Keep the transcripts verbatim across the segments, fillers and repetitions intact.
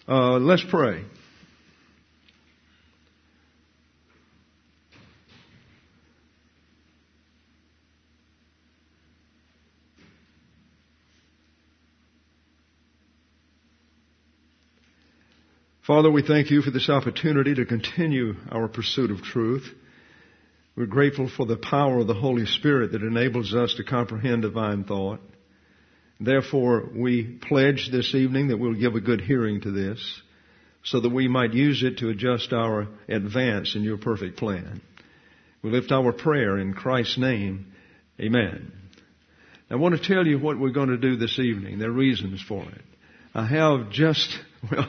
Uh, let's pray. Father, we thank you for this opportunity to continue our pursuit of truth. We're grateful for the power of the Holy Spirit that enables us to comprehend divine thought. Therefore, we pledge this evening that we'll give a good hearing to this so that we might use it to adjust our advance in your perfect plan. We lift our prayer in Christ's name. Amen. I want to tell you what we're going to do this evening. There are reasons for it. I have just, well,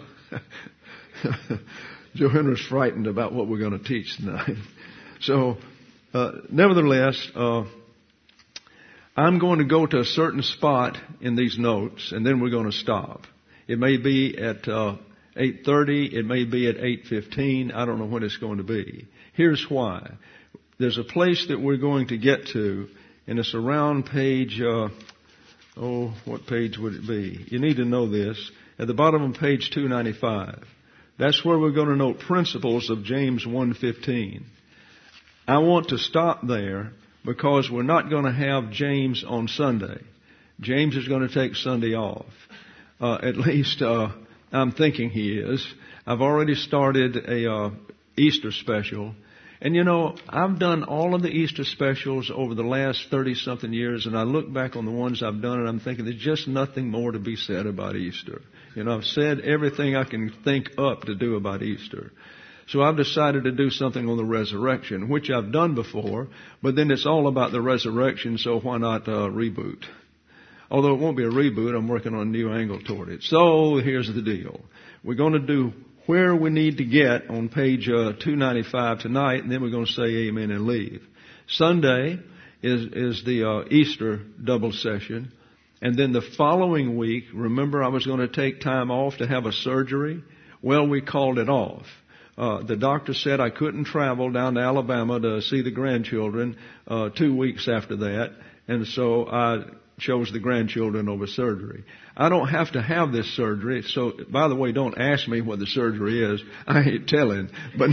Joanna's frightened about what we're going to teach tonight. So, uh, nevertheless, uh, I'm going to go to a certain spot in these notes, and then we're going to stop. It may be at uh, eight thirty. It may be at eight fifteen. I don't know when it's going to be. Here's why. There's a place that we're going to get to, and it's around page, uh, oh, what page would it be? You need to know this. At the bottom of page two ninety-five. That's where we're going to note principles of James one fifteen. I want to stop there because we're not going to have James on Sunday. James is going to take Sunday off. Uh, at least uh, I'm thinking he is. I've already started a uh, Easter special. And you know, I've done all of the Easter specials over the last thirty-something years, and I look back on the ones I've done, and I'm thinking there's just nothing more to be said about Easter. You know, I've said everything I can think up to do about Easter. So I've decided to do something on the resurrection, which I've done before, but then it's all about the resurrection, so why not uh, reboot? Although it won't be a reboot, I'm working on a new angle toward it. So here's the deal. We're going to do where we need to get on page uh, two ninety-five tonight, and then we're going to say amen and leave. Sunday is, is the uh, Easter double session. And then the following week, remember I was going to take time off to have a surgery? Well, we called it off. Uh, the doctor said I couldn't travel down to Alabama to see the grandchildren uh, two weeks after that. And so I chose the grandchildren over surgery. I don't have to have this surgery. So, by the way, don't ask me what the surgery is. I ain't telling. But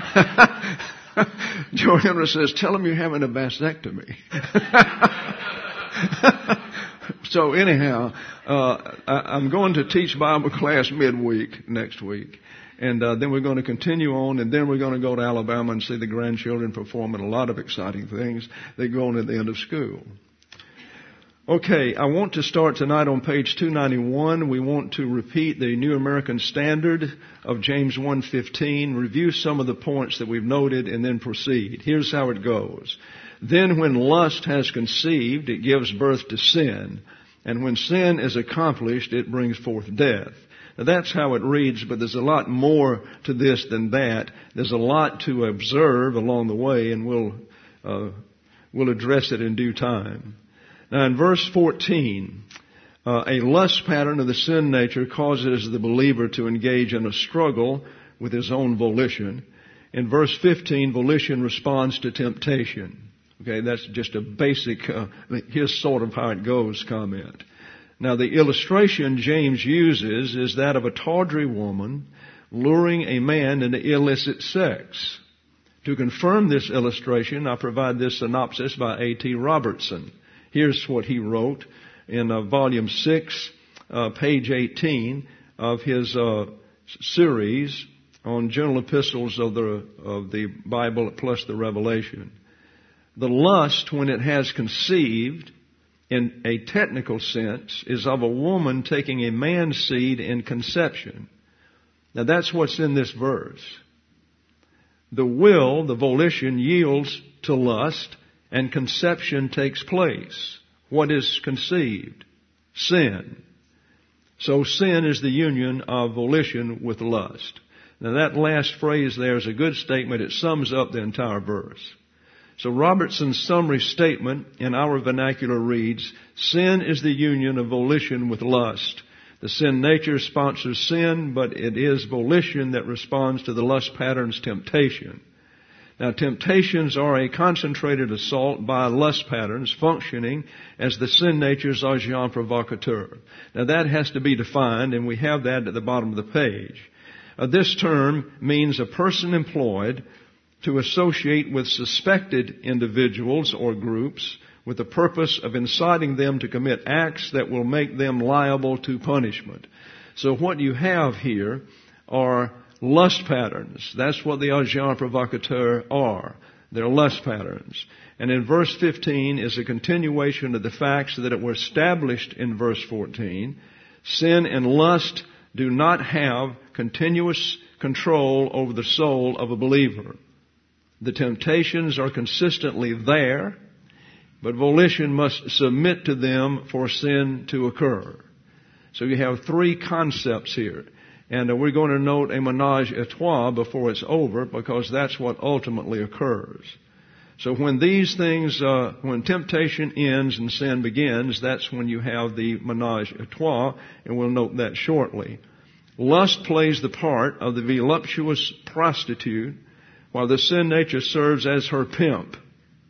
Joanna says, tell them you're having a vasectomy. So anyhow, uh, I, I'm going to teach Bible class midweek next week. And uh, then we're going to continue on, and then we're going to go to Alabama and see the grandchildren performing a lot of exciting things. They go on at the end of school. Okay, I want to start tonight on page two ninety-one. We want to repeat the New American Standard of James one fifteen, review some of the points that we've noted, and then proceed. Here's how it goes. Then when lust has conceived, it gives birth to sin. And when sin is accomplished, it brings forth death. Now that's how it reads, but there's a lot more to this than that. There's a lot to observe along the way, and we'll, uh, we'll address it in due time. Now in verse fourteen, uh, a lust pattern of the sin nature causes the believer to engage in a struggle with his own volition. In verse fifteen, volition responds to temptation. Okay, that's just a basic, uh, here's sort of how it goes comment. Now the illustration James uses is that of a tawdry woman luring a man into illicit sex. To confirm this illustration, I provide this synopsis by A T Robertson. Here's what he wrote in uh, volume six, uh, page eighteen of his uh, series on general epistles of the of the Bible plus the Revelation. The lust, when it has conceived, in a technical sense, is of a woman taking a man's seed in conception. Now that's what's in this verse. The will, the volition, yields to lust, and conception takes place. What is conceived? Sin. So sin is the union of volition with lust. Now that last phrase there is a good statement. It sums up the entire verse. So Robertson's summary statement in our vernacular reads, sin is the union of volition with lust. The sin nature sponsors sin, but it is volition that responds to the lust pattern's temptation. Now, temptations are a concentrated assault by lust patterns functioning as the sin nature's agent provocateur. Now, that has to be defined, and we have that at the bottom of the page. Uh, this term means a person employed to associate with suspected individuals or groups with the purpose of inciting them to commit acts that will make them liable to punishment. So what you have here are lust patterns. That's what the agents provocateurs are. They're lust patterns. And in verse fifteen is a continuation of the facts that were established in verse fourteen. Sin and lust do not have continuous control over the soul of a believer. The temptations are consistently there, but volition must submit to them for sin to occur. So you have three concepts here. And uh, we're going to note a menage a trois before it's over, because that's what ultimately occurs. So when these things, uh, when temptation ends and sin begins, that's when you have the menage a trois, and we'll note that shortly. Lust plays the part of the voluptuous prostitute, while the sin nature serves as her pimp.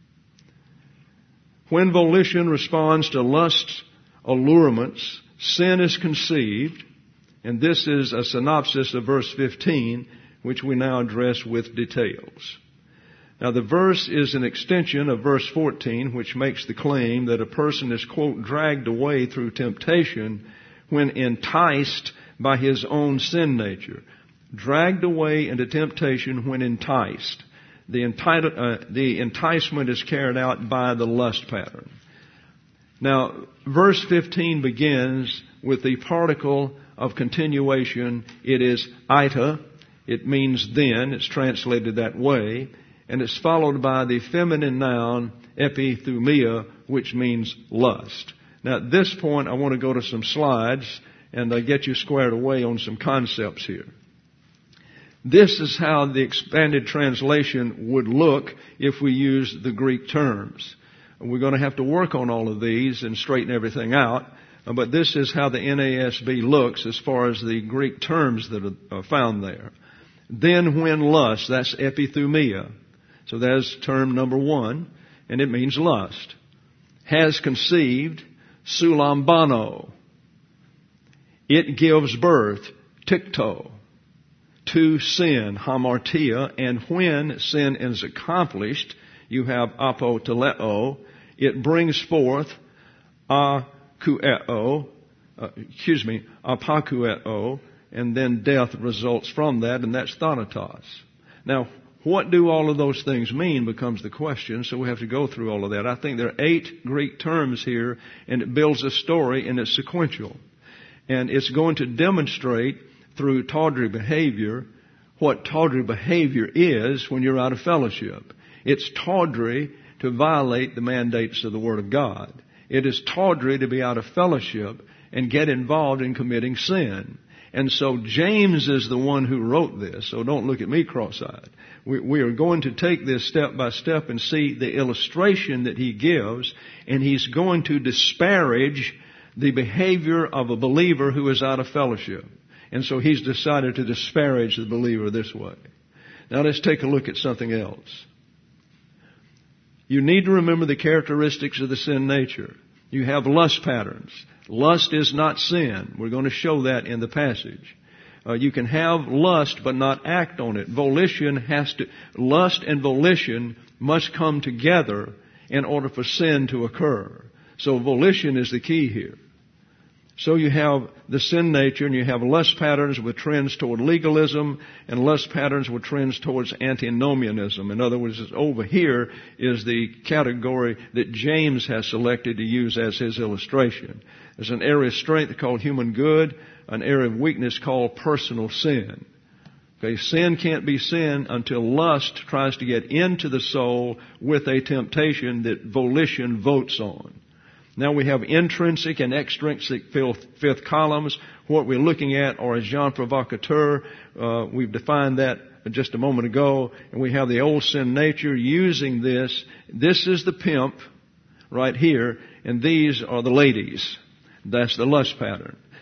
When volition responds to lust's allurements, sin is conceived, and this is a synopsis of verse fifteen, which we now address with details. Now, the verse is an extension of verse fourteen, which makes the claim that a person is, quote, dragged away through temptation when enticed by his own sin nature. Dragged away into temptation when enticed. The, entitled, uh, the enticement is carried out by the lust pattern. Now, verse fifteen begins with the particle of continuation. It is ita. It means then. It's translated that way. And it's followed by the feminine noun epithumia, which means lust. Now, at this point, I want to go to some slides and uh, get you squared away on some concepts here. This is how the expanded translation would look if we use the Greek terms. We're going to have to work on all of these and straighten everything out. But this is how the N A S B looks as far as the Greek terms that are found there. Then when lust, that's epithumia. So that's term number one, and it means lust. Has conceived, sulambano. It gives birth, tikto, to sin, hamartia, and when sin is accomplished, you have apoteleo. It brings forth akueo, uh, excuse me, apakueo, and then death results from that, and that's thanatos. Now, what do all of those things mean becomes the question, so we have to go through all of that. I think there are eight Greek terms here, and it builds a story, and it's sequential. And it's going to demonstrate through tawdry behavior what tawdry behavior is when you're out of fellowship. It's tawdry to violate the mandates of the Word of God. It is tawdry to be out of fellowship and get involved in committing sin. And so James is the one who wrote this, so don't look at me cross-eyed. We, we are going to take this step by step and see the illustration that he gives, and he's going to disparage the behavior of a believer who is out of fellowship. And so he's decided to disparage the believer this way. Now let's take a look at something else. You need to remember the characteristics of the sin nature. You have lust patterns. Lust is not sin. We're going to show that in the passage. Uh, you can have lust but not act on it. Volition has to, lust and volition must come together in order for sin to occur. So volition is the key here. So you have the sin nature, and you have lust patterns with trends toward legalism and lust patterns with trends towards antinomianism. In other words, over here is the category that James has selected to use as his illustration. There's an area of strength called human good, an area of weakness called personal sin. Okay, sin can't be sin until lust tries to get into the soul with a temptation that volition votes on. Now we have intrinsic and extrinsic fifth columns. What we're looking at are agents provocateurs. Uh, we've defined that just a moment ago. And we have the old sin nature using this. This is the pimp right here. And these are the ladies. That's the lust pattern.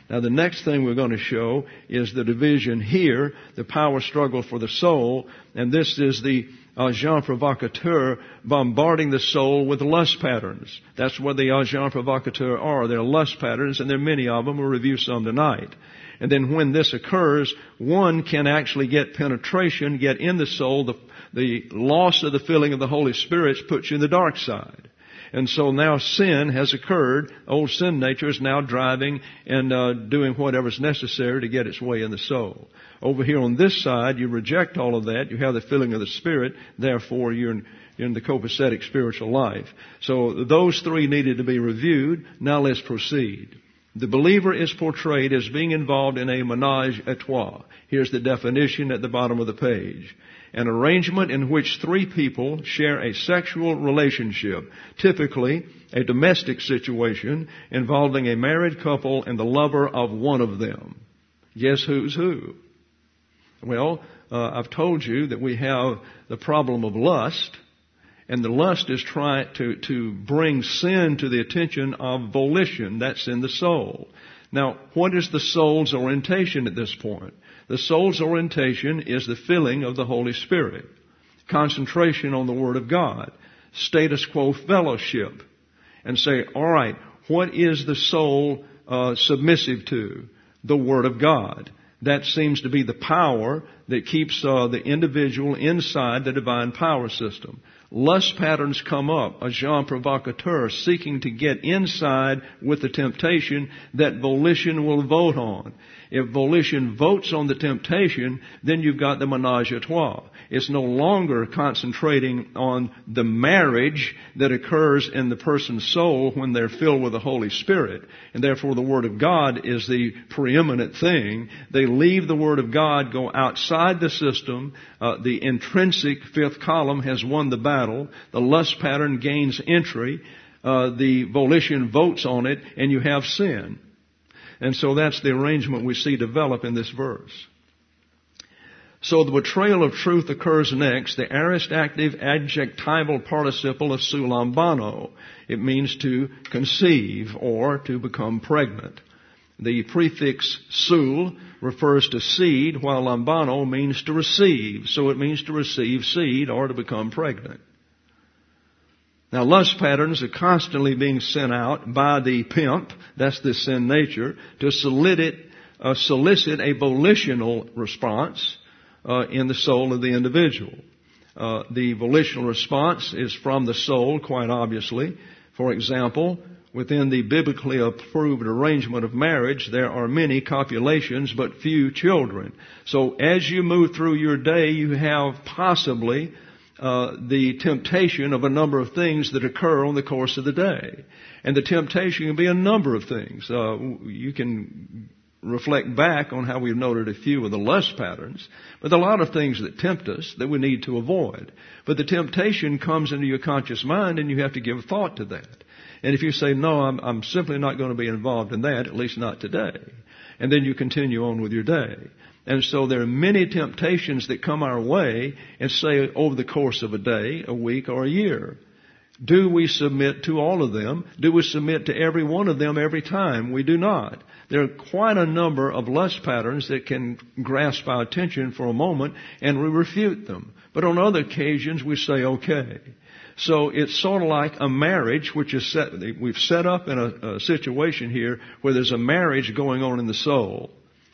Now the next thing we're going to show is the division here, the power struggle for the soul, and this is the agent provocateur bombarding the soul with lust patterns. That's what the agent provocateur are. They're lust patterns, and there are many of them. We'll review some tonight. And then when this occurs, one can actually get penetration, get in the soul. The, the loss of the filling of the Holy Spirit puts you in the dark side. And so now sin has occurred. Old sin nature is now driving and uh, doing whatever's necessary to get its way in the soul. Over here on this side, you reject all of that. You have the filling of the Spirit. Therefore, you're in, you're in the copacetic spiritual life. So those three needed to be reviewed. Now let's proceed. The believer is portrayed as being involved in a menage a trois. Here's the definition at the bottom of the page. An arrangement in which three people share a sexual relationship, typically a domestic situation involving a married couple and the lover of one of them. Guess who's who? Well, uh, I've told you that we have the problem of lust, and the lust is trying to, to bring sin to the attention of volition. That's in the soul. Now, what is the soul's orientation at this point? The soul's orientation is the filling of the Holy Spirit, concentration on the Word of God, status quo fellowship, and say, all right, what is the soul uh, submissive to? The Word of God. That seems to be the power that keeps uh, the individual inside the divine power system. Lust patterns come up, agent provocateur, seeking to get inside with the temptation that volition will vote on. If volition votes on the temptation, then you've got the menage a trois. It's no longer concentrating on the marriage that occurs in the person's soul when they're filled with the Holy Spirit. And therefore the Word of God is the preeminent thing. They leave the Word of God, go outside the system. Uh, the intrinsic fifth column has won the battle. The lust pattern gains entry. Uh, the volition votes on it, and you have sin. And so that's the arrangement we see develop in this verse. So the betrayal of truth occurs next. The aorist active adjectival participle of sulambano. It means to conceive or to become pregnant. The prefix sul refers to seed, while lambano means to receive. So it means to receive seed or to become pregnant. Now, lust patterns are constantly being sent out by the pimp, that's the sin nature, to solicit, uh, solicit a volitional response uh, in the soul of the individual. Uh, the volitional response is from the soul, quite obviously. For example, within the biblically approved arrangement of marriage, there are many copulations but few children. So as you move through your day, you have possibly Uh, the temptation of a number of things that occur on the course of the day. And the temptation can be a number of things. Uh, you can reflect back on how we've noted a few of the lust patterns, but there are a lot of things that tempt us that we need to avoid. But the temptation comes into your conscious mind, and you have to give thought to that. And if you say, no, I'm, I'm simply not going to be involved in that, at least not today, and then you continue on with your day. And so there are many temptations that come our way, and say over the course of a day, a week, or a year. Do we submit to all of them? Do we submit to every one of them every time? We do not. There are quite a number of lust patterns that can grasp our attention for a moment, and we refute them. But on other occasions, we say, okay. So it's sort of like a marriage, which is set, we've set up in a, a situation here where there's a marriage going on in the soul.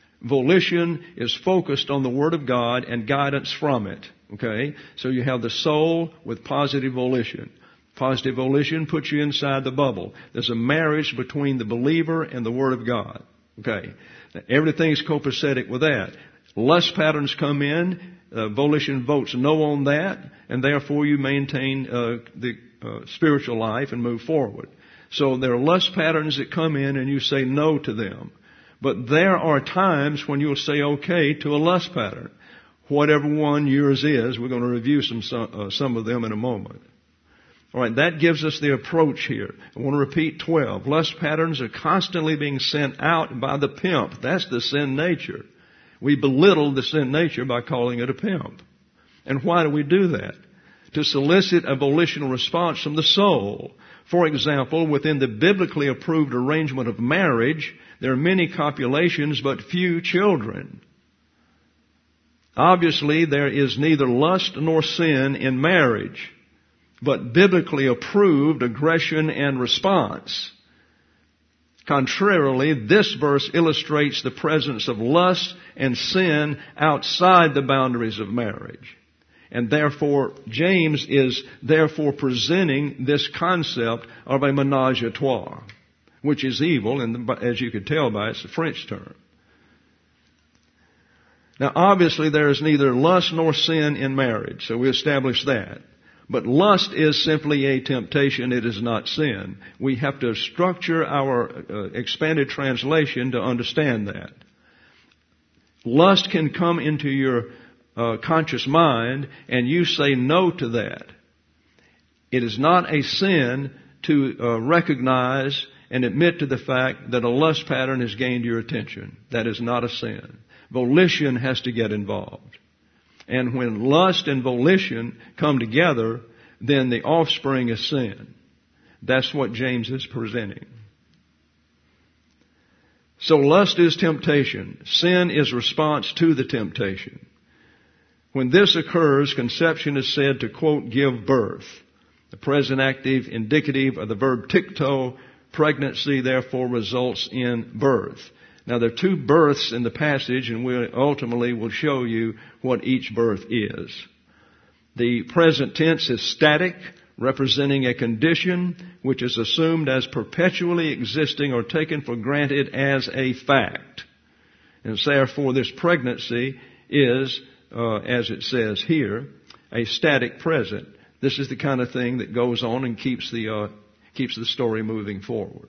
Volition is focused on the Word of God and guidance from it. Okay? So you have the soul with positive volition. Positive volition puts you inside the bubble. There's a marriage between the believer and the Word of God. Okay? Now, everything's copacetic with that. Lust patterns come in. Uh, volition votes no on that. And therefore you maintain uh, the uh, spiritual life and move forward. So there are lust patterns that come in and you say no to them. But there are times when you'll say okay to a lust pattern. Whatever one yours is, we're going to review some, uh, some of them in a moment. All right, that gives us the approach here. I want to repeat twelve. Lust patterns are constantly being sent out by the pimp. That's the sin nature. We belittle the sin nature by calling it a pimp. And why do we do that? to solicit a volitional response from the soul. For example, within the biblically approved arrangement of marriage, there are many copulations but few children. Obviously, there is neither lust nor sin in marriage, but biblically approved aggression and response. Contrarily, this verse illustrates the presence of lust and sin outside the boundaries of marriage. And therefore, James is therefore presenting this concept of a ménage à trois, which is evil, and as you could tell by it, it's a French term. Now, obviously, there is neither lust nor sin in marriage, so we established that. But lust is simply a temptation. It is not sin. We have to structure our uh, expanded translation to understand that. Lust can come into your uh, conscious mind, and you say no to that. It is not a sin to uh, recognize and admit to the fact that a lust pattern has gained your attention. That is not a sin. Volition has to get involved. And when lust and volition come together, then the offspring is sin. That's what James is presenting. So lust is temptation. Sin is response to the temptation. When this occurs, conception is said to, quote, give birth. The present active indicative of the verb tikto, pregnancy therefore results in birth. Now, there are two births in the passage, and we ultimately will show you what each birth is. The present tense is static, representing a condition which is assumed as perpetually existing or taken for granted as a fact. And therefore, this pregnancy is, uh, as it says here, a static present. This is the kind of thing that goes on and keeps the uh, keeps the story moving forward.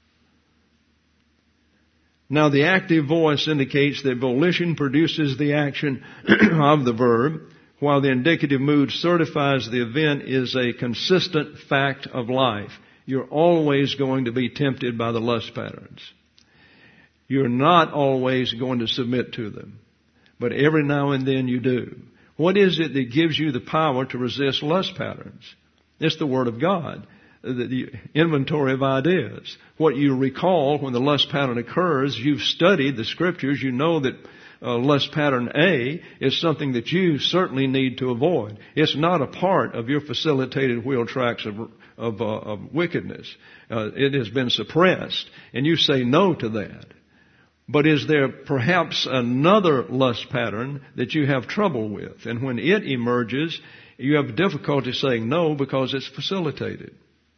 Now, the active voice indicates that volition produces the action of the verb, while the indicative mood certifies the event is a consistent fact of life. You're always going to be tempted by the lust patterns. You're not always going to submit to them, but every now and then you do. What is it that gives you the power to resist lust patterns? It's the Word of God. The inventory of ideas. What you recall when the lust pattern occurs, you've studied the Scriptures, you know that uh, lust pattern A is something that you certainly need to avoid. It's not a part of your facilitated wheel tracks of, of, uh, of wickedness. Uh, it has been suppressed, and you say no to that. But is there perhaps another lust pattern that you have trouble with? And when it emerges, you have difficulty saying no because it's facilitated.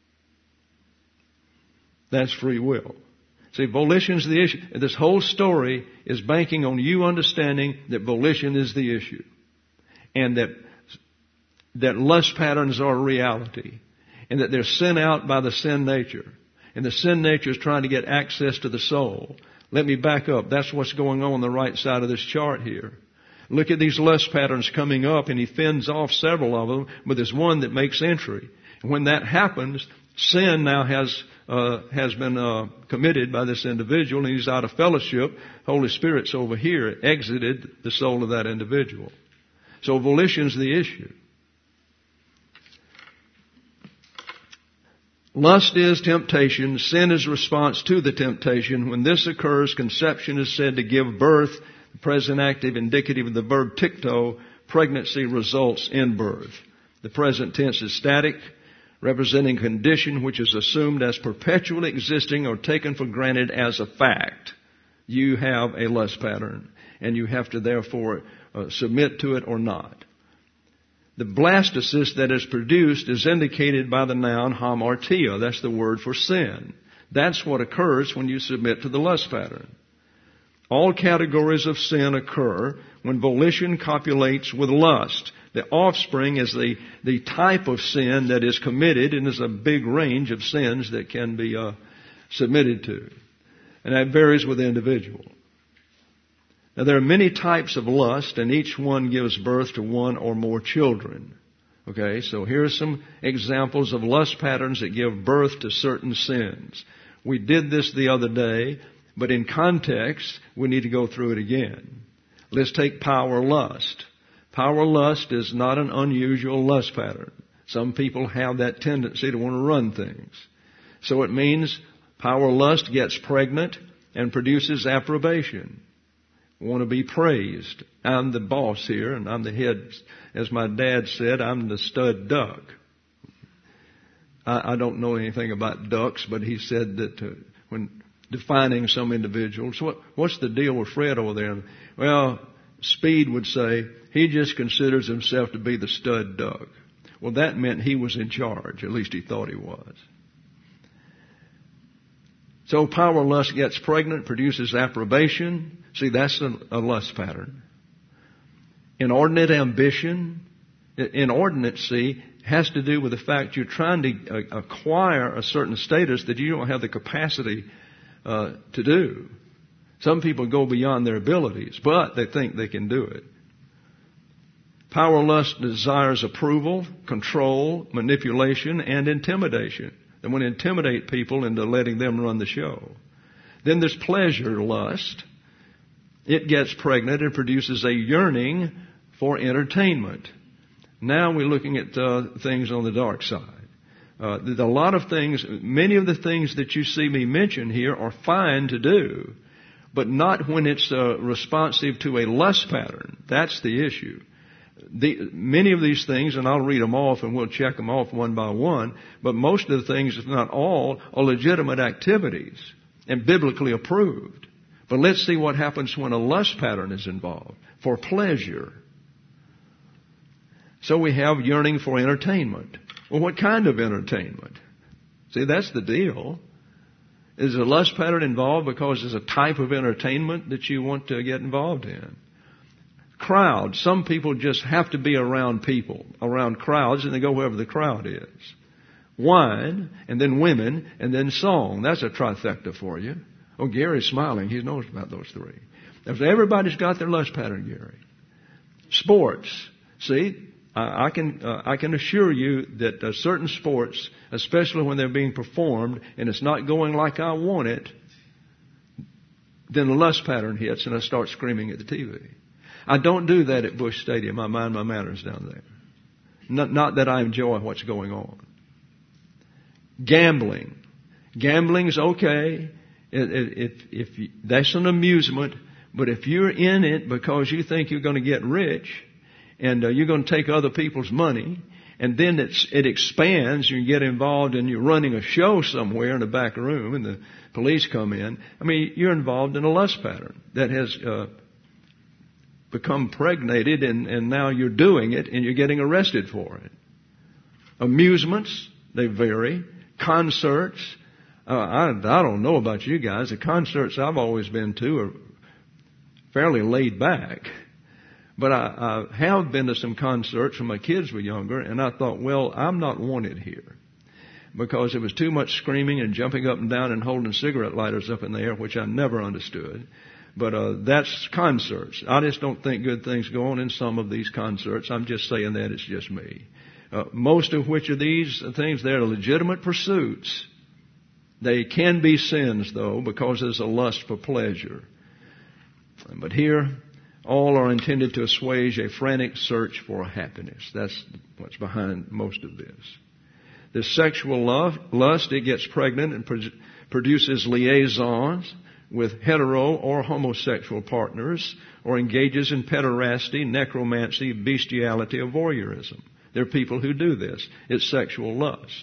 That's free will. See, volition's the issue. This whole story is banking on you understanding that volition is the issue. And that, that lust patterns are a reality. And that they're sent out by the sin nature. And the sin nature is trying to get access to the soul. Let me back up. That's what's going on on the right side of this chart here. Look at these lust patterns coming up, and he fends off several of them, but there's one that makes entry. And when that happens, sin now has uh, has been uh, committed by this individual, and he's out of fellowship. Holy Spirit's over here, exited the soul of that individual. So volition's the issue. Lust is temptation. Sin is response to the temptation. When this occurs, conception is said to give birth. The present active indicative of the verb tikto, pregnancy results in birth. The present tense is static, representing condition which is assumed as perpetually existing or taken for granted as a fact. You have a lust pattern, and you have to therefore uh, submit to it or not. The blastocyst that is produced is indicated by the noun hamartia. That's the word for sin. That's what occurs when you submit to the lust pattern. All categories of sin occur when volition copulates with lust. The offspring is the, the type of sin that is committed, and there's a big range of sins that can be uh, submitted to. And that varies with the individual. Now, there are many types of lust, and each one gives birth to one or more children. Okay, so here are some examples of lust patterns that give birth to certain sins. We did this the other day, but in context, we need to go through it again. Let's take power lust. Power lust is not an unusual lust pattern. Some people have that tendency to want to run things. So it means power lust gets pregnant and produces approbation. Want to be praised. I'm the boss here, and I'm the head. As my dad said, I'm the stud duck. I, I don't know anything about ducks, but he said that uh, when defining some individuals, what, what's the deal with Fred over there? Well, Speed would say he just considers himself to be the stud duck. Well, that meant he was in charge. At least he thought he was. So power lust gets pregnant, produces approbation. See, that's a, a lust pattern. Inordinate ambition, inordinate, see, has to do with the fact you're trying to acquire a certain status that you don't have the capacity uh, to do. Some people go beyond their abilities, but they think they can do it. Power lust desires approval, control, manipulation, and intimidation. They want to intimidate people into letting them run the show. Then there's pleasure lust. It gets pregnant and produces a yearning for entertainment. Now we're looking at uh, things on the dark side. Uh, there's a lot of things, many of the things that you see me mention here are fine to do, but not when it's uh, responsive to a lust pattern. That's the issue. The, many of these things, and I'll read them off and we'll check them off one by one, but most of the things, if not all, are legitimate activities and biblically approved. But let's see what happens when a lust pattern is involved for pleasure. So we have yearning for entertainment. Well, what kind of entertainment? See, that's the deal. Is a lust pattern involved because there's a type of entertainment that you want to get involved in? Crowd. Some people just have to be around people, around crowds, and they go wherever the crowd is. Wine, and then women, and then song. That's a trifecta for you. Oh, Gary's smiling. He knows about those three. If everybody's got their lust pattern, Gary. Sports. See, I, I can uh, I can assure you that uh, certain sports, especially when they're being performed and it's not going like I want it, then the lust pattern hits and I start screaming at the T V. I don't do that at Busch Stadium. I mind my manners down there. Not, not that I enjoy what's going on. Gambling. Gambling's okay. If, if you, that's an amusement, but if you're in it because you think you're going to get rich and uh, you're going to take other people's money, and then it's, it expands, you get involved and you're running a show somewhere in the back room and the police come in, I mean, you're involved in a lust pattern that has uh, become pregnated and, and now you're doing it and you're getting arrested for it. Amusements, they vary. Concerts. Uh, I, I don't know about you guys. The concerts I've always been to are fairly laid back. But I, I have been to some concerts when my kids were younger, and I thought, well, I'm not wanted here. Because there was too much screaming and jumping up and down and holding cigarette lighters up in the air, which I never understood. But uh, that's concerts. I just don't think good things go on in some of these concerts. I'm just saying that. It's just me. Uh, most of which of these things, they're legitimate pursuits. They can be sins, though, because there's a lust for pleasure. But here, all are intended to assuage a frantic search for happiness. That's what's behind most of this. The sexual love, lust, it gets pregnant and pro- produces liaisons with hetero or homosexual partners, or engages in pederasty, necromancy, bestiality, or voyeurism. There are people who do this. It's sexual lust.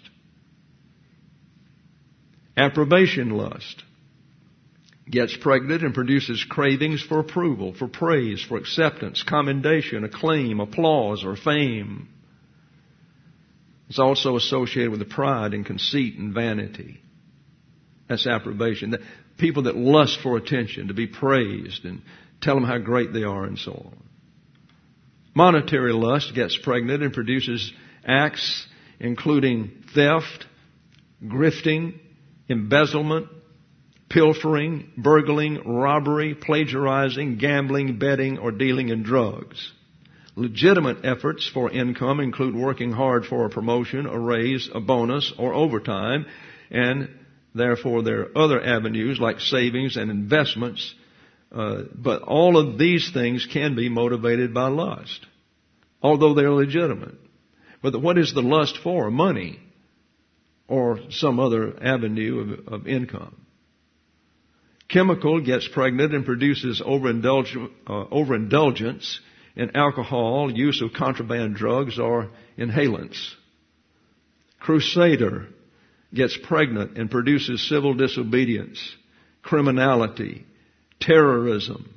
Approbation lust gets pregnant and produces cravings for approval, for praise, for acceptance, commendation, acclaim, applause, or fame. It's also associated with the pride and conceit and vanity. That's approbation. The people that lust for attention, to be praised and tell them how great they are and so on. Monetary lust gets pregnant and produces acts including theft, grifting, embezzlement, pilfering, burgling, robbery, plagiarizing, gambling, betting, or dealing in drugs. Legitimate efforts for income include working hard for a promotion, a raise, a bonus, or overtime, and therefore there are other avenues like savings and investments. Uh, but all of these things can be motivated by lust, although they're legitimate. But what is the lust for? Money or some other avenue of, of income. Chemical gets pregnant and produces overindulg- uh, overindulgence in alcohol, use of contraband drugs, or inhalants. Crusader gets pregnant and produces civil disobedience, criminality, terrorism,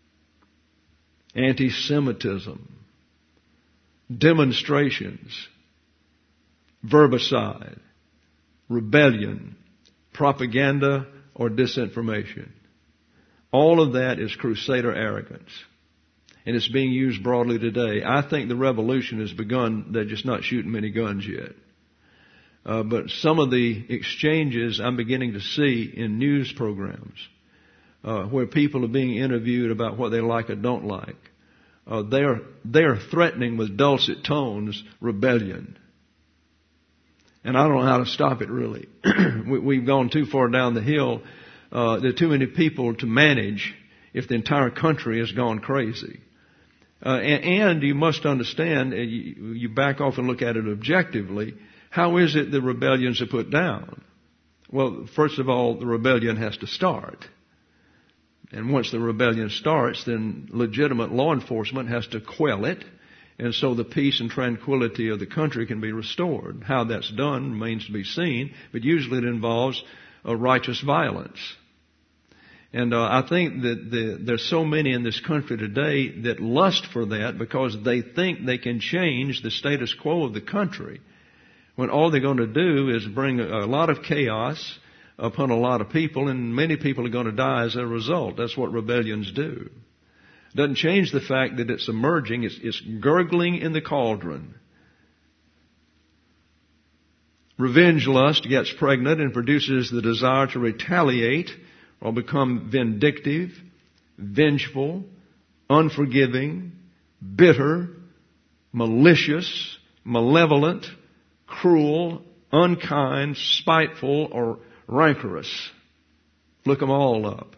anti-Semitism, demonstrations, verbicide, rebellion, propaganda, or disinformation. All of that is crusader arrogance. And it's being used broadly today. I think the revolution has begun. They're just not shooting many guns yet. Uh, but some of the exchanges I'm beginning to see in news programs, uh, where people are being interviewed about what they like or don't like, uh, they're, they're threatening with dulcet tones rebellion. And I don't know how to stop it, really. we, we've gone too far down the hill. Uh, there are too many people to manage if the entire country has gone crazy. Uh, and, and you must understand, uh, you, you back off and look at it objectively, how is it the rebellions are put down? Well, first of all, the rebellion has to start. And once the rebellion starts, then legitimate law enforcement has to quell it. And so the peace and tranquility of the country can be restored. How that's done remains to be seen, but usually it involves uh, righteous violence. And uh, I think that the, there's so many in this country today that lust for that because they think they can change the status quo of the country, when all they're going to do is bring a, a lot of chaos upon a lot of people, and many people are going to die as a result. That's what rebellions do. It doesn't change the fact that it's emerging. It's, it's gurgling in the cauldron. Revenge lust gets pregnant and produces the desire to retaliate or become vindictive, vengeful, unforgiving, bitter, malicious, malevolent, cruel, unkind, spiteful, or rancorous. Look them all up.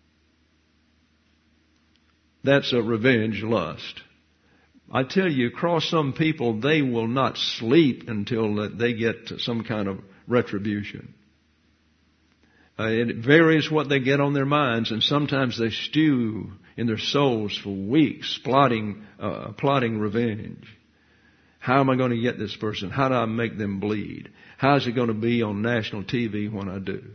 That's a revenge lust. I tell you, across some people, they will not sleep until they get some kind of retribution. Uh, it varies what they get on their minds, and sometimes they stew in their souls for weeks, plotting, uh, plotting revenge. How am I going to get this person? How do I make them bleed? How is it going to be on national T V when I do?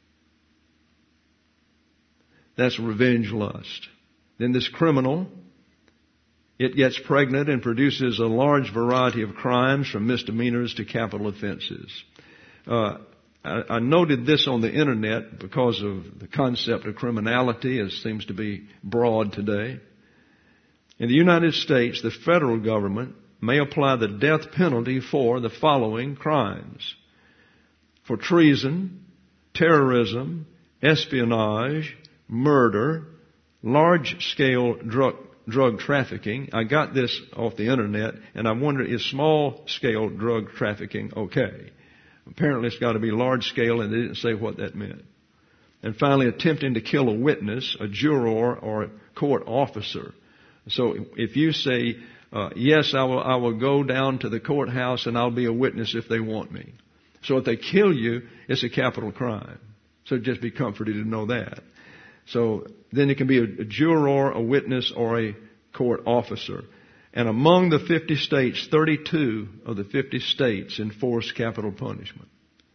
That's revenge lust. Then this criminal, it gets pregnant and produces a large variety of crimes from misdemeanors to capital offenses. Uh, I, I noted this on the internet because of the concept of criminality, as seems to be broad today. In the United States, the federal government may apply the death penalty for the following crimes: for treason, terrorism, espionage, murder, large-scale drug, drug trafficking. I got this off the internet, and I wonder, is small-scale drug trafficking okay? Apparently it's got to be large-scale, and they didn't say what that meant. And finally, attempting to kill a witness, a juror, or a court officer. So if you say, uh, yes, I will, I will go down to the courthouse and I'll be a witness if they want me. So if they kill you, it's a capital crime. So just be comforted to know that. So then it can be a, a juror, a witness, or a court officer. And among the fifty states, thirty-two of the fifty states enforce capital punishment.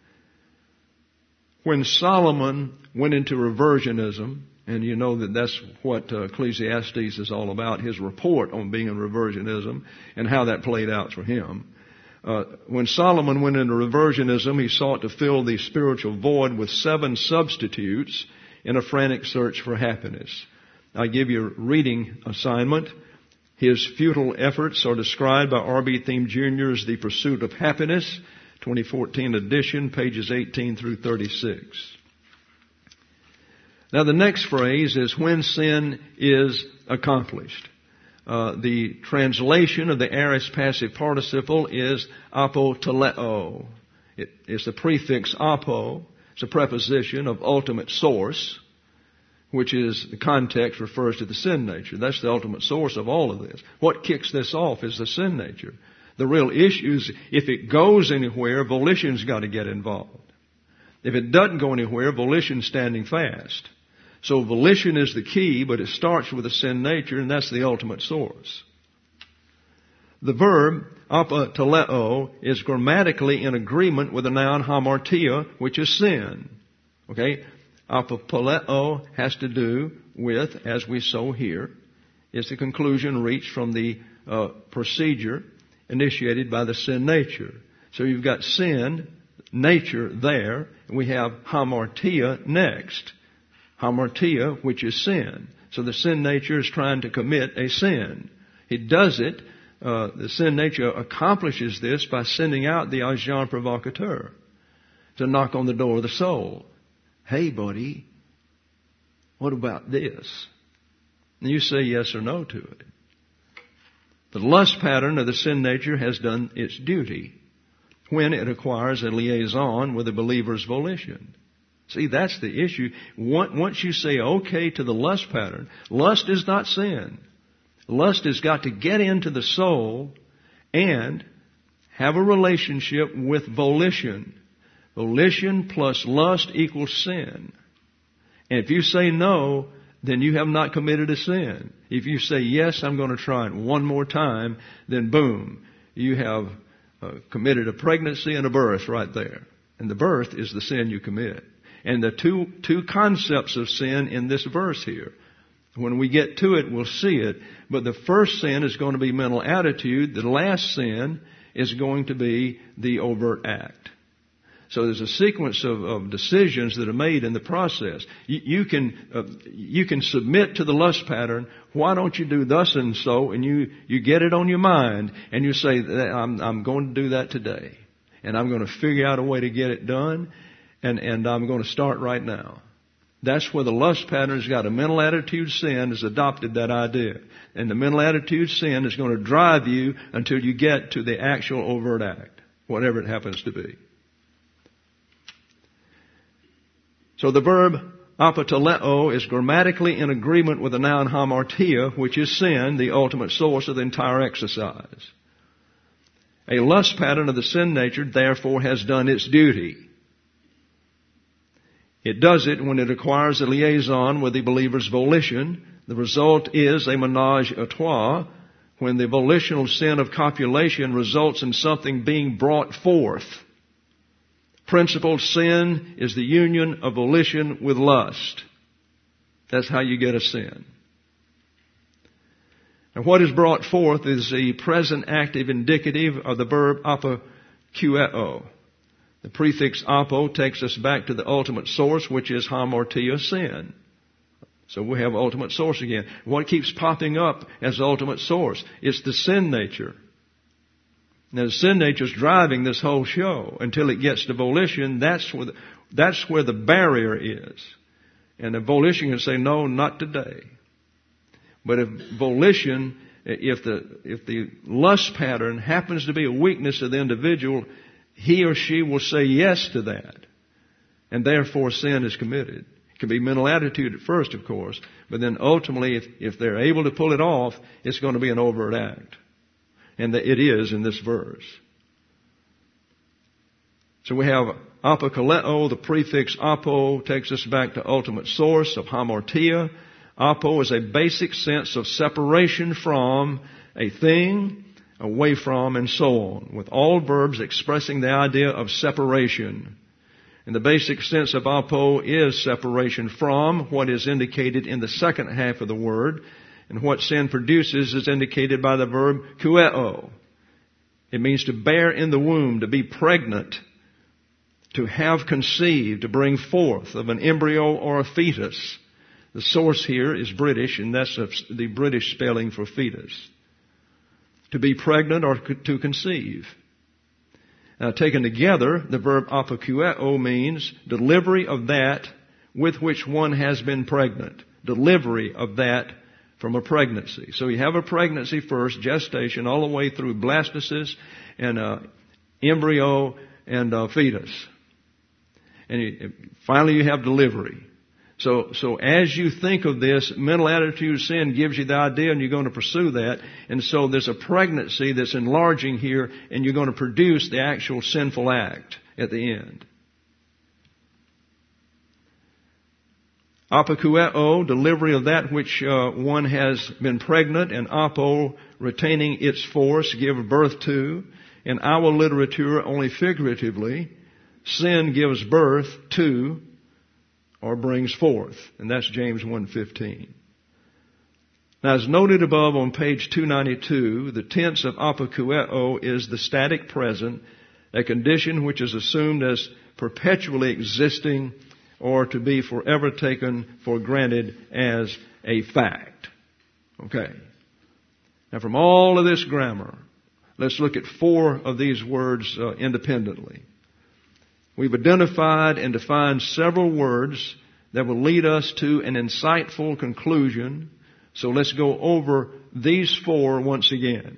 When Solomon went into reversionism, and you know that that's what uh, Ecclesiastes is all about, his report on being in reversionism and how that played out for him. Uh, when Solomon went into reversionism, he sought to fill the spiritual void with seven substitutes in a frantic search for happiness. I give you a reading assignment. His futile efforts are described by R B Thiem Junior as The Pursuit of Happiness, twenty fourteen edition, pages eighteen through thirty-six. Now the next phrase is when sin is accomplished. Uh, the translation of the aorist passive participle is apoteleo. It is the prefix apo. It's a preposition of ultimate source, which is, the context refers to the sin nature. That's the ultimate source of all of this. What kicks this off is the sin nature. The real issue is if it goes anywhere, volition's got to get involved. If it doesn't go anywhere, volition's standing fast. So volition is the key, but it starts with a sin nature, and that's the ultimate source. The verb apateleo is grammatically in agreement with the noun hamartia, which is sin. Okay? Apateleo has to do with, as we saw here, is the conclusion reached from the uh, procedure initiated by the sin nature. So you've got sin nature there, and we have hamartia next. Hamartia, which is sin. So the sin nature is trying to commit a sin. It does it, uh, the sin nature accomplishes this by sending out the agent provocateur to knock on the door of the soul. Hey, buddy, what about this? And you say yes or no to it. The lust pattern of the sin nature has done its duty when it acquires a liaison with the believer's volition. See, that's the issue. Once you say okay to the lust pattern, lust is not sin. Lust has got to get into the soul and have a relationship with volition. Volition plus lust equals sin. And if you say no, then you have not committed a sin. If you say, yes, I'm going to try it one more time, then boom, you have uh, committed a pregnancy and a birth right there. And the birth is the sin you commit. And the two, two concepts of sin in this verse here. When we get to it, we'll see it. But the first sin is going to be mental attitude. The last sin is going to be the overt act. So there's a sequence of, of decisions that are made in the process. You, you can uh, you can submit to the lust pattern. Why don't you do thus and so? And you, you get it on your mind, and you say, I'm, I'm going to do that today. And I'm going to figure out a way to get it done, and, and I'm going to start right now. That's where the lust pattern has got a mental attitude sin has adopted that idea. And the mental attitude sin is going to drive you until you get to the actual overt act, whatever it happens to be. So the verb apateleo is grammatically in agreement with the noun hamartia, which is sin, the ultimate source of the entire exercise. A lust pattern of the sin nature, therefore, has done its duty. It does it when it acquires a liaison with the believer's volition. The result is a menage a trois, when the volitional sin of copulation results in something being brought forth. Principal sin is the union of volition with lust. That's how you get a sin. And what is brought forth is the present active indicative of the verb apokueo. The prefix apo takes us back to the ultimate source, which is hamartia, sin. So we have ultimate source again. What keeps popping up as ultimate source? It's the sin nature. Now, the sin nature is driving this whole show until it gets to volition. That's where the, that's where the barrier is. And the volition can say, no, not today. But if volition, if the, if the lust pattern happens to be a weakness of the individual, he or she will say yes to that. And therefore sin is committed. It can be mental attitude at first, of course, but then ultimately, if, if they're able to pull it off, it's going to be an overt act. And it is in this verse. So we have apokaleo, the prefix apo takes us back to ultimate source of hamartia. Apo is a basic sense of separation from a thing, away from, and so on, with all verbs expressing the idea of separation. And the basic sense of apo is separation from what is indicated in the second half of the word. And what sin produces is indicated by the verb kueo. It means to bear in the womb, to be pregnant, to have conceived, to bring forth of an embryo or a fetus. The source here is British, and that's the British spelling for fetus. To be pregnant or to conceive. Now, taken together, the verb apokueo means delivery of that with which one has been pregnant. Delivery of that from a pregnancy. So you have a pregnancy first, gestation, all the way through blastocyst and uh, embryo and uh, fetus. And you, finally you have delivery. So, so as you think of this, mental attitude of sin gives you the idea and you're going to pursue that. And so there's a pregnancy that's enlarging here and you're going to produce the actual sinful act at the end. Apokueo, delivery of that which uh, one has been pregnant, and apo, retaining its force, give birth to. In our literature, only figuratively, sin gives birth to or brings forth. And that's James one fifteen. Now, as noted above on page two ninety-two, the tense of apokueo is the static present, a condition which is assumed as perpetually existing or to be forever taken for granted as a fact. Okay. Now, from all of this grammar, let's look at four of these words uh, independently. We've identified and defined several words that will lead us to an insightful conclusion. So let's go over these four once again.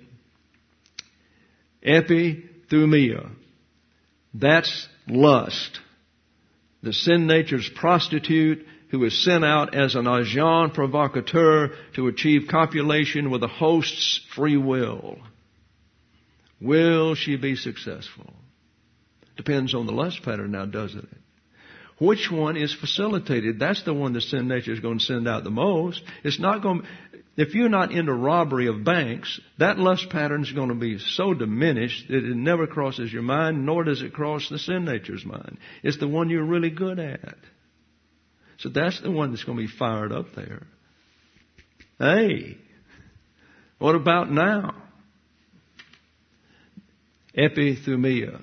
Epithumia. That's lust. The sin nature's prostitute who is sent out as an agent provocateur to achieve copulation with a host's free will. Will she be successful? Depends on the lust pattern now, doesn't it? Which one is facilitated? That's the one the sin nature is going to send out the most. It's not going to, if you're not into robbery of banks, that lust pattern is going to be so diminished that it never crosses your mind, nor does it cross the sin nature's mind. It's the one you're really good at. So that's the one that's going to be fired up there. Hey, what about now? Epithumia.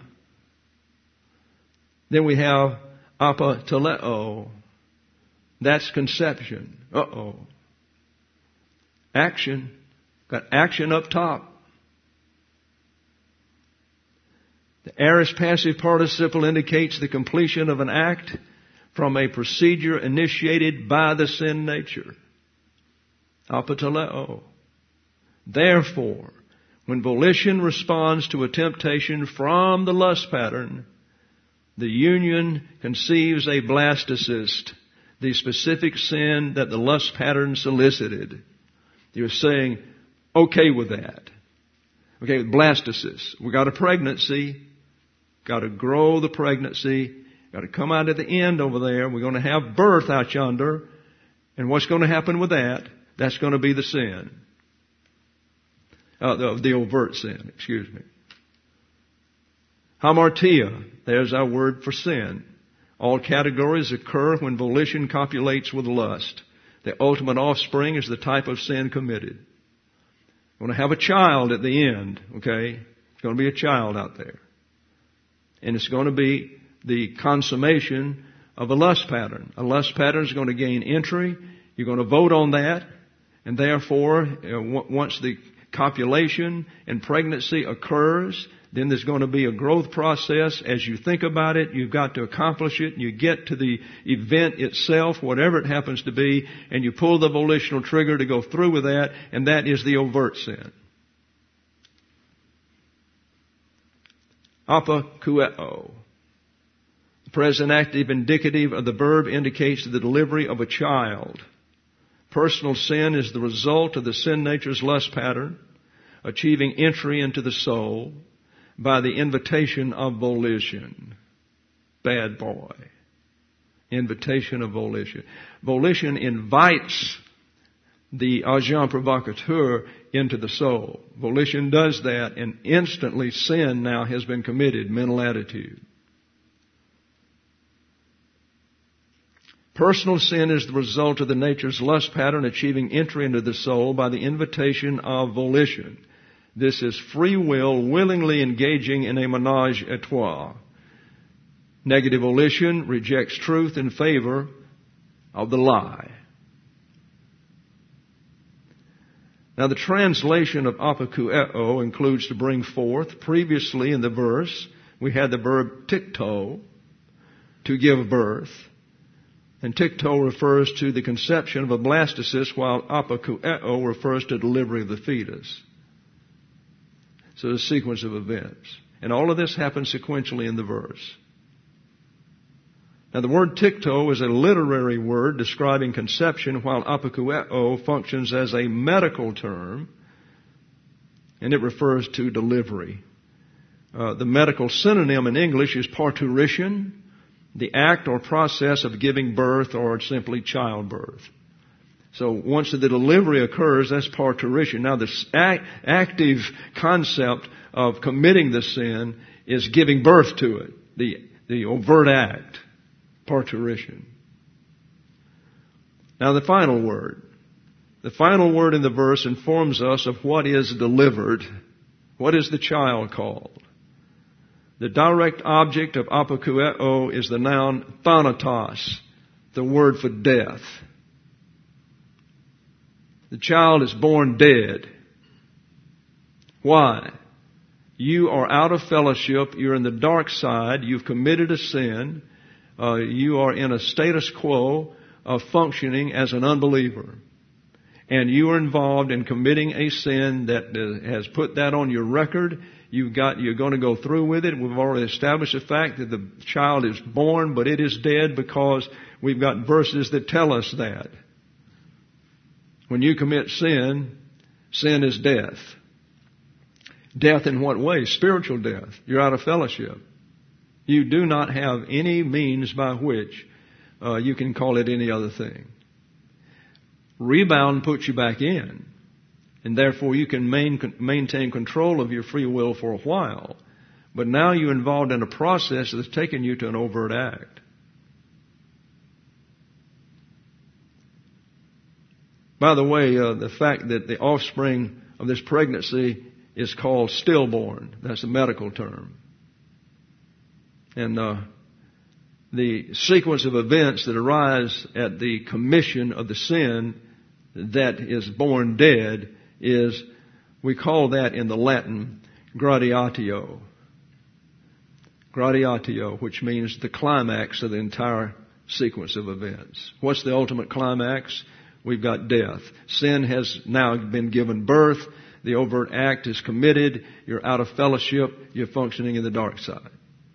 Then we have apateleo. That's conception. Uh-oh. Action. Got action up top. The aorist passive participle indicates the completion of an act from a procedure initiated by the sin nature. Apateleo. Therefore, when volition responds to a temptation from the lust pattern, the union conceives a blastocyst, the specific sin that the lust pattern solicited. You're saying, okay with that. Okay, with blastocyst. We got a pregnancy. Got to grow the pregnancy. Got to come out at the end over there. We're going to have birth out yonder. And what's going to happen with that? That's going to be the sin. Uh, the, the overt sin, excuse me. Hamartia, there's our word for sin. All categories occur when volition copulates with lust. The ultimate offspring is the type of sin committed. We're going to have a child at the end, okay? It's going to be a child out there. And it's going to be the consummation of a lust pattern. A lust pattern is going to gain entry. You're going to vote on that. And therefore, uh, once the copulation and pregnancy occurs, then there's going to be a growth process. As you think about it, you've got to accomplish it. You get to the event itself, whatever it happens to be, and you pull the volitional trigger to go through with that, and that is the overt sin. Apokueo. The present active indicative of the verb indicates the delivery of a child. Personal sin is the result of the sin nature's lust pattern, achieving entry into the soul by the invitation of volition. Bad boy. Invitation of volition. Volition invites the agent provocateur into the soul. Volition does that, and instantly sin now has been committed, mental attitude. Personal sin is the result of the nature's lust pattern achieving entry into the soul by the invitation of volition. This is free will willingly engaging in a menage a trois. Negative volition rejects truth in favor of the lie. Now the translation of apokueo includes to bring forth. Previously in the verse, we had the verb tikto, to give birth. And tikto refers to the conception of a blastocyst, while apokueo refers to delivery of the fetus. So a sequence of events. And all of this happens sequentially in the verse. Now the word tikto is a literary word describing conception, while apokueo functions as a medical term, and it refers to delivery. Uh, the medical synonym in English is parturition, the act or process of giving birth or simply childbirth. So once the delivery occurs, that's parturition. Now the act, active concept of committing the sin is giving birth to it, the, the overt act, parturition. Now the final word. The final word in the verse informs us of what is delivered. What is the child called? The direct object of apokueo is the noun thanatos, the word for death. The child is born dead. Why? You are out of fellowship. You're in the dark side. You've committed a sin. Uh, you are in a status quo of functioning as an unbeliever. And you are involved in committing a sin that uh, has put that on your record. You've got, you're going to go through with it. We've already established the fact that the child is born, but it is dead because we've got verses that tell us that. When you commit sin, sin is death. Death in what way? Spiritual death. You're out of fellowship. You do not have any means by which uh, you can call it any other thing. Rebound puts you back in, and therefore you can main, maintain control of your free will for a while. But now you're involved in a process that's taken you to an overt act. By the way, uh, the fact that the offspring of this pregnancy is called stillborn, that's a medical term. And uh, the sequence of events that arise at the commission of the sin that is born dead is, we call that in the Latin, gratiatio. Gratiatio, which means the climax of the entire sequence of events. What's the ultimate climax? We've got death. Sin has now been given birth. The overt act is committed. You're out of fellowship. You're functioning in the dark side.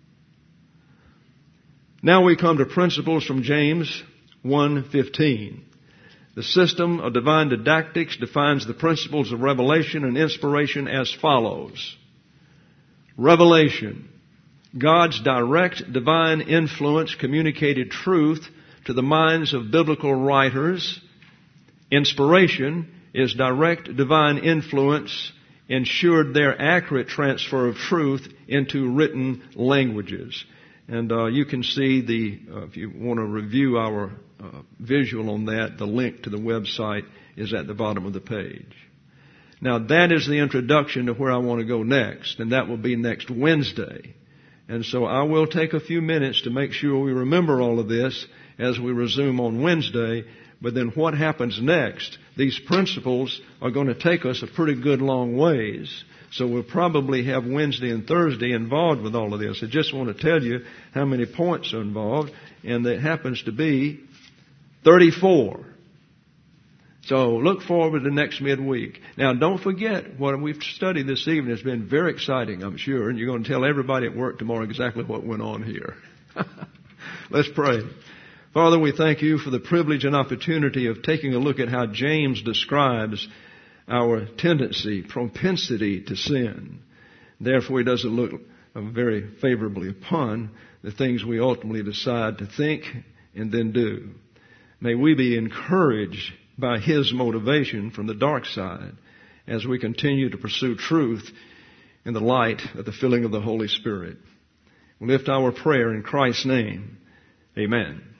Now we come to principles from James one fifteen. The system of divine didactics defines the principles of revelation and inspiration as follows. Revelation. God's direct divine influence communicated truth to the minds of biblical writers. Inspiration is direct divine influence ensured their accurate transfer of truth into written languages. And uh, you can see the, uh, if you want to review our uh, visual on that, the link to the website is at the bottom of the page. Now that is the introduction to where I want to go next, and that will be next Wednesday. And so I will take a few minutes to make sure we remember all of this as we resume on Wednesday. But then what happens next? These principles are going to take us a pretty good long ways. So we'll probably have Wednesday and Thursday involved with all of this. I just want to tell you how many points are involved, and it happens to be thirty-four. So look forward to next midweek. Now don't forget what we've studied this evening. It's been very exciting, I'm sure, and you're going to tell everybody at work tomorrow exactly what went on here. Let's pray. Father, we thank you for the privilege and opportunity of taking a look at how James describes our tendency, propensity to sin. Therefore, he doesn't look very favorably upon the things we ultimately decide to think and then do. May we be encouraged by his motivation from the dark side as we continue to pursue truth in the light of the filling of the Holy Spirit. We lift our prayer in Christ's name. Amen.